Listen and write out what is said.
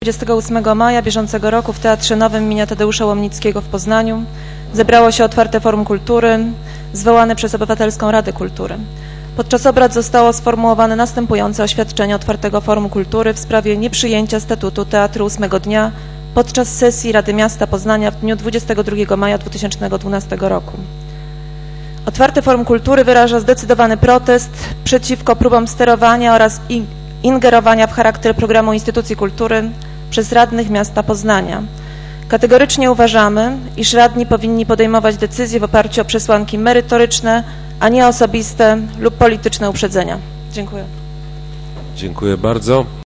28 maja bieżącego roku w Teatrze Nowym im. Tadeusza Łomnickiego w Poznaniu zebrało się otwarte Forum Kultury zwołane przez Obywatelską Radę Kultury. Podczas obrad zostało sformułowane następujące oświadczenie Otwartego Forum Kultury w sprawie nieprzyjęcia statutu Teatru 8 dnia podczas sesji Rady Miasta Poznania w dniu 22 maja 2012 roku. Otwarte Forum Kultury wyraża zdecydowany protest przeciwko próbom sterowania oraz ingerowania w charakter programu instytucji kultury przez radnych miasta Poznania. Kategorycznie uważamy, iż radni powinni podejmować decyzje w oparciu o przesłanki merytoryczne, a nie osobiste lub polityczne uprzedzenia. Dziękuję. Dziękuję bardzo.